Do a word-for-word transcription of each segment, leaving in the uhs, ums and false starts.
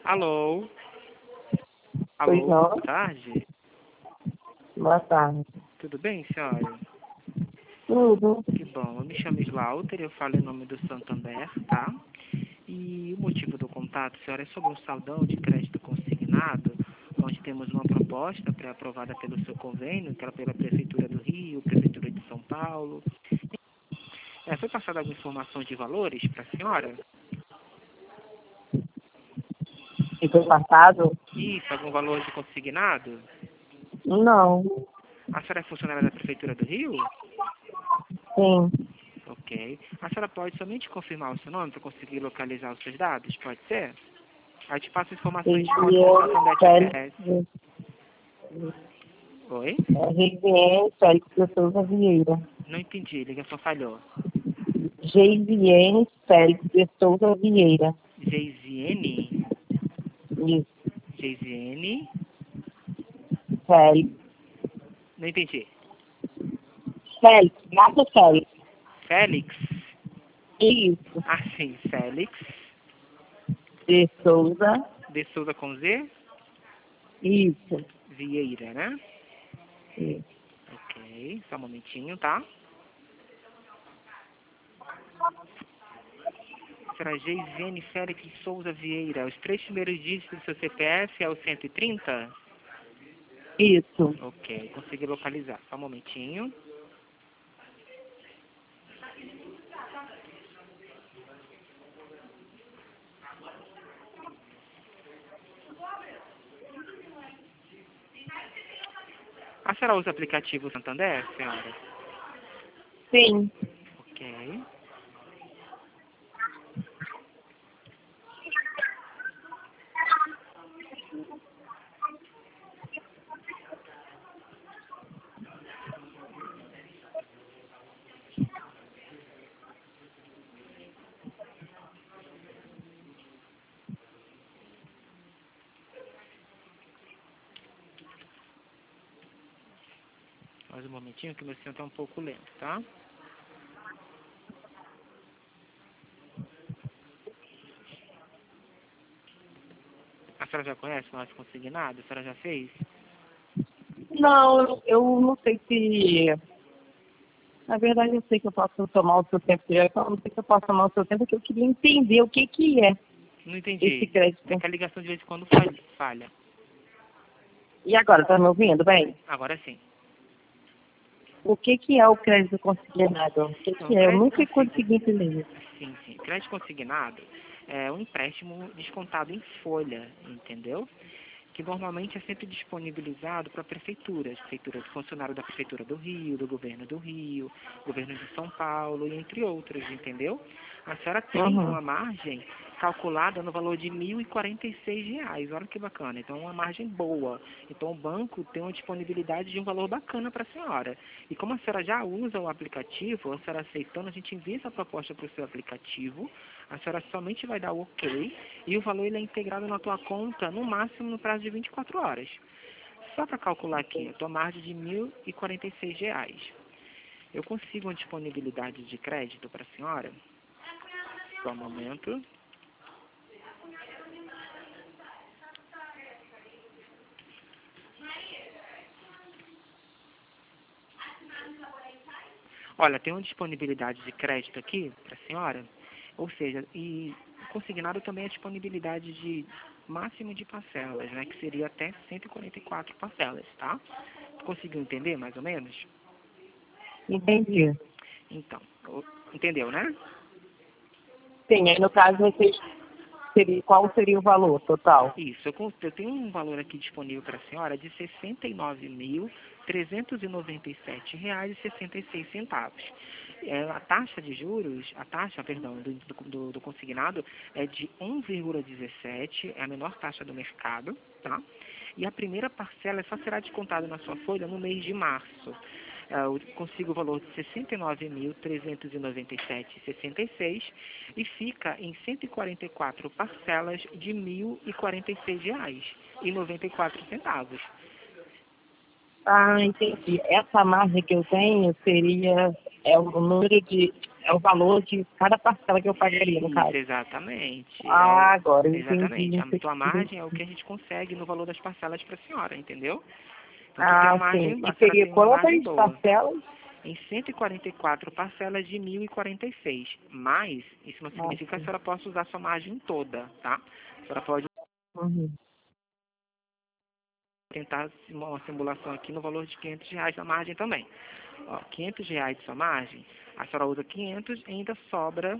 Alô? Alô, Pois não? boa tarde. Boa tarde. Tudo bem, senhora? Tudo. Que bom. Eu me chamo Slaughter, eu falo em nome do Santander, tá? E o motivo do contato, senhora, é sobre um saldão de crédito consignado, onde temos uma proposta pré-aprovada pelo seu convênio, que era pela Prefeitura do Rio, Prefeitura de São Paulo. É, foi passada alguma informação de valores para a senhora? E foi passado? Isso, algum valor de consignado? Não. A senhora é funcionária da Prefeitura do Rio? Sim. Ok. A senhora pode somente confirmar o seu nome para conseguir localizar os seus dados? Pode ser? Aí te passo informações de quanto o Santander te oferece. Oi? Geisiane Félix de Souza Vieira. Não entendi, a ligação falhou. Geisiane Félix de Souza Vieira. Geisiane? Isso. Geisiane? Félix. Não entendi. Félix. Mata Félix. Félix? Isso. Ah, sim, Félix. De Souza. De Souza com Z? Isso. Vieira, né? Isso. Ok, só um momentinho, tá? Será Geisiane Félix de Souza Vieira. Os três primeiros dígitos do seu C P F é o cento e trinta? Isso. Ok, consegui localizar. Só um momentinho. A senhora usa o aplicativo Santander, senhora? Sim. Ok. Mais um momentinho que meu sistema está um pouco lento, tá? A senhora já conhece o nosso consignado? A senhora já fez? Não, eu não sei se... Na verdade, eu sei que eu posso tomar o seu tempo direto. Eu não sei se eu posso tomar o seu tempo, porque eu queria entender o que que é Não esse entendi. crédito. É que a ligação de vez em quando falha. falha. E agora, tá me ouvindo bem? Agora sim. O que que é o crédito consignado? O que Então, que é? Eu crédito nunca consignado. consegui entender isso. Sim, sim. Crédito consignado é um empréstimo descontado em folha, entendeu? Que normalmente é sempre disponibilizado para prefeituras, prefeitura de funcionário da Prefeitura do Rio, do Governo do Rio, Governo de São Paulo, e entre outros, entendeu? A senhora tem Uhum. uma margem calculada no valor de mil e quarenta e seis reais, olha que bacana, então é uma margem boa. Então o banco tem uma disponibilidade de um valor bacana para a senhora. E como a senhora já usa o aplicativo, a senhora aceitando, a gente envia essa proposta para o seu aplicativo, a senhora somente vai dar o ok e o valor ele é integrado na tua conta no máximo no prazo de vinte e quatro horas. Só para calcular aqui, a tua margem de mil e quarenta e seis reais. Eu consigo uma disponibilidade de crédito para a senhora? Só um momento. Olha, tem uma disponibilidade de crédito aqui para a senhora, ou seja, e consignado também a disponibilidade de máximo de parcelas, né, que seria até cento e quarenta e quatro parcelas, tá? Conseguiu entender mais ou menos? Entendi. Então, o- entendeu, né? Sim, aí no caso, vocês seria, qual seria o valor total? Isso, eu, con- eu tenho um valor aqui disponível para a senhora de sessenta e nove mil trezentos e noventa e sete reais e sessenta e seis centavos. É, a taxa de juros, a taxa, perdão, do, do, do consignado é de um vírgula dezessete, é a menor taxa do mercado, tá? E a primeira parcela só será descontada na sua folha no mês de março. É, eu consigo o valor de sessenta e nove mil trezentos e noventa e sete reais e sessenta e seis e fica em cento e quarenta e quatro parcelas de mil e quarenta e seis reais e noventa e quatro centavos. Ah, entendi. Essa margem que eu tenho seria é o número de é o valor de cada parcela que eu pagaria, no Isso, caso. exatamente. É Ah, o- agora eu exatamente. entendi. A tua margem é o que a gente consegue no valor das parcelas para a senhora, entendeu? Então, tu tem a Ah, margem, sim. E a senhora seria tem uma margem quantas boa. parcelas? Em cento e quarenta e quatro parcelas de mil e quarenta e seis. Mas, isso não Ah, significa que a sim. senhora possa usar sua margem toda, tá? A senhora pode Uhum. tentar uma simulação aqui no valor de quinhentos reais na margem também. Ó, quinhentos reais de sua margem, a senhora usa quinhentos e ainda sobra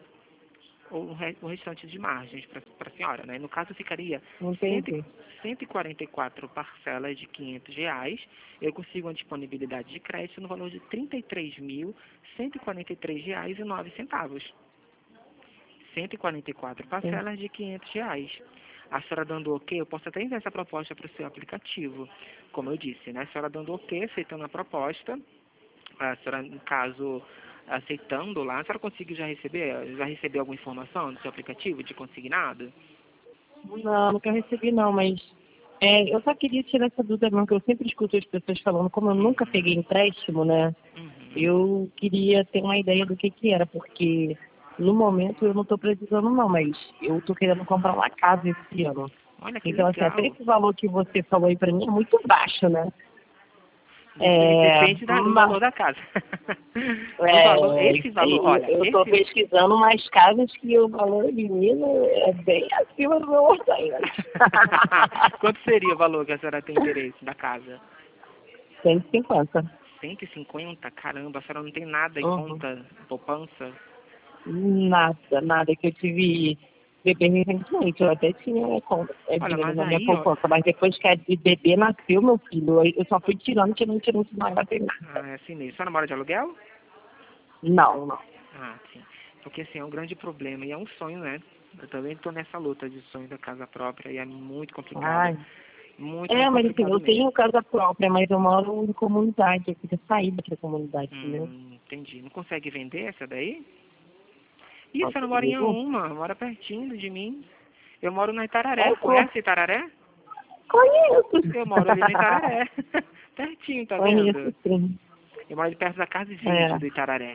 o, re- o restante de margens para a senhora, né? No caso, ficaria cem, Entendi. cento e quarenta e quatro parcelas de quinhentos reais. Eu consigo uma disponibilidade de crédito no valor de trinta e três mil, cento e quarenta e três reais e nove centavos. cento e quarenta e quatro Sim. parcelas de quinhentos reais. A senhora dando ok, eu posso até enviar essa proposta para o seu aplicativo. Como eu disse, né? A senhora dando ok, aceitando a proposta, a senhora, no caso, aceitando lá, a senhora conseguiu já receber, já recebeu alguma informação do seu aplicativo de consignado? Não, nunca recebi não, mas é, eu só queria tirar essa dúvida mesmo, que eu sempre escuto as pessoas falando, como eu nunca peguei Uhum. empréstimo, né? Uhum. Eu queria ter uma ideia do que que era, porque no momento eu não estou precisando não, mas eu estou querendo comprar uma casa esse ano. Olha que Então, assim, até legal. esse valor que você falou aí pra mim é muito baixo, né? Depende, É, depende da- do mas, valor da casa. O valor, é, esse isso aí, valor, olha, eu estou esse pesquisando umas casas que o valor menino é bem acima do meu orçamento. quanto seria o valor que a senhora tem interesse da casa? cento e cinquenta. cento e cinquenta? Caramba, a senhora não tem nada em Uhum. conta, poupança? Nada, nada que eu tive bebê recentemente. Eu até tinha conta, é, Olha, dinheiro mas na minha aí, ó, poupança, mas depois que a de bebê nasceu, meu filho, aí eu só fui tirando, tirando, tirando, não vai ter nada. ah, é assim mesmo. A senhora mora de aluguel? Não, não. Ah, sim. Porque assim, é um grande problema e é um sonho, né? Eu também estou nessa luta de sonho da casa própria e é muito complicado. Ai. Muito, É, muito mas assim, complicado eu mesmo. tenho casa própria, mas eu moro em comunidade, eu queria sair da comunidade, entendeu? Hum, entendi. Não consegue vender essa daí? Ih, a senhora mora em Consigo? Auma, mora pertinho de mim. Eu moro na Itararé. É, pô, Conhece Itararé? conheço. Eu moro ali na Itararé. Pertinho, tá Conheço vendo? sim. Eu moro ali perto da Casa Verde É. do Itararé.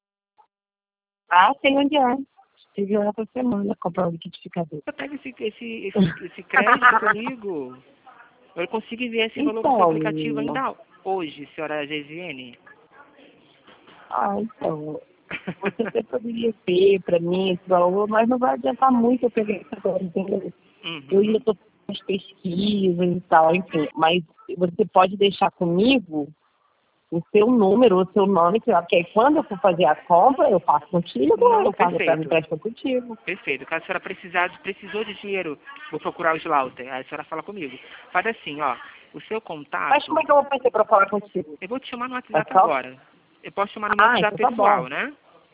Ah, tem onde é. Estive lá essa semana comprar o liquidificador. Eu pego esse, esse, esse, esse crédito comigo. Eu consigo enviar esse valor pro seu Então, aplicativo menino. ainda hoje, senhora Geisiane. Ah, então. Você até poderia ter para mim esse valor, mas não vai adiantar muito eu pegar isso agora, entendeu? Eu ainda Uhum. estou com as pesquisas e tal, enfim. Mas você pode deixar comigo o seu número, o seu nome, que aí quando eu for fazer a compra, eu faço contigo, Não, eu faço para perfeito. empréstimo contigo. Perfeito. Caso a senhora precisar, precisou de dinheiro, vou procurar o Slaughter. Aí a senhora fala comigo. Faz assim, ó. O seu Mas contato, como é que eu vou fazer para falar contigo? eu vou te chamar no É WhatsApp só? agora. Eu posso chamar no meu Ah, WhatsApp então tá bom. pessoal, né?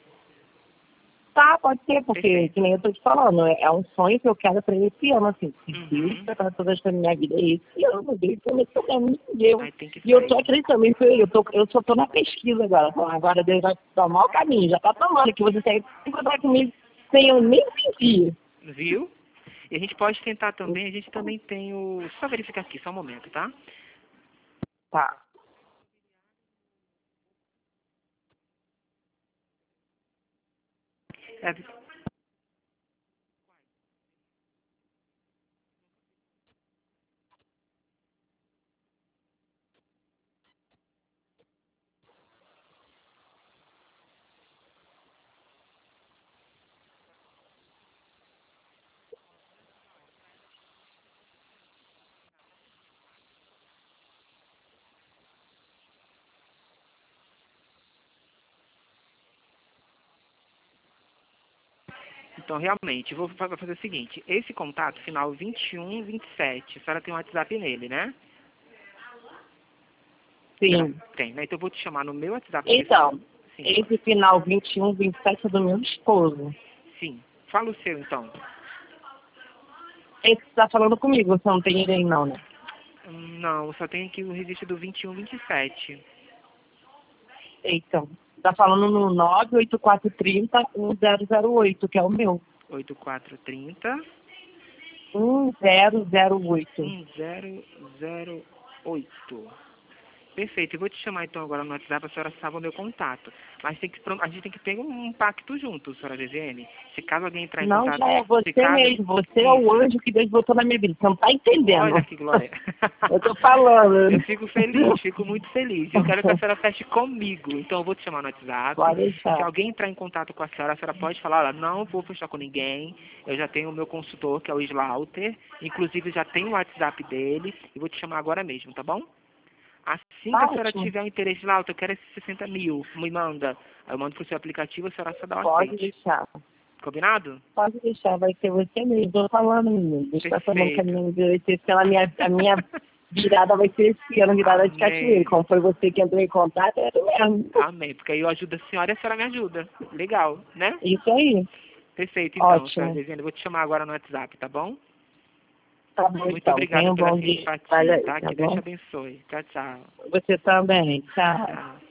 Tá, pode ser, porque, que Perfeito. nem eu tô te falando, é, é um sonho que eu quero para esse ano, assim. Se Deus Uhum. preparar todas as minha vida, é esse ano, Deus prometeu pra mim, Deus. Aí tem que E eu tô sair. acreditando, isso aí, eu, tô, eu só tô na pesquisa agora. Então, agora Deus vai tomar o caminho, já tá tomando, que você tem que encontrar comigo sem eu nem pedir. Viu? E a gente pode tentar também, a gente também tem o... Só verificar aqui, só um momento, tá? Tá. É, então, realmente, vou fa- vou fazer o seguinte. Esse contato, final vinte e um, vinte e sete, a senhora tem um WhatsApp nele, né? Será? Sim. Tem, né? Então eu vou te chamar no meu WhatsApp pessoal. Então, Sim, esse final vinte e um, vinte e sete é do meu esposo. sim. Fala o seu, então. Esse que tá falando comigo, você não tem ele aí não, né? Hum, Não, só tem aqui o registro do vinte e um, vinte e sete. Então, tá falando no nove oito quatro três zero um zero zero oito, que é o meu. oito quatro três zero, um zero zero oito. um zero zero oito. Perfeito, eu vou te chamar então agora no WhatsApp, a senhora salva o meu contato. Mas tem que, a gente tem que ter um pacto junto, senhora Viviane. Se caso alguém entrar em Não, contato... já é você caso... mesmo. Você é o anjo que Deus botou na minha vida. Você não tá entendendo. Olha que glória. Eu tô falando. Eu fico feliz, fico muito feliz. Eu quero que a senhora feche comigo. Então eu vou te chamar no WhatsApp. Pode deixar. Se alguém entrar em contato com a senhora, a senhora pode falar, olha, não vou fechar com ninguém. Eu já tenho o meu consultor, que é o Slaughter. Inclusive já tenho o WhatsApp dele. E vou te chamar agora mesmo, tá bom? Assim Tá que a senhora ótimo. tiver interesse, Slaughter, eu quero esses sessenta mil. Me manda. Aí eu mando pro seu aplicativo, a senhora só dá o Pode aceite. deixar. Combinado? Pode deixar. Vai ser você mesmo. Tô falando, menino. Deixa eu falando que a Perfeito. minha vida vai ser pela minha, a minha virada vai ser esse ano, virada de Amém. cativeiro. Como foi você que entrou em contato, é eu mesmo. Amém. Porque aí eu ajudo a senhora e a senhora me ajuda. Legal, né? Isso aí. Perfeito, então, senhora Ótimo. Viviane. Eu vou te chamar agora no WhatsApp, tá bom? Tá bom, Muito então. obrigado Tenha um pela bom sua dia. simpatia, Vai aí, tá? tá Que Deus te bom? abençoe. Tchau, tchau. Você também. Tchau. Tchau.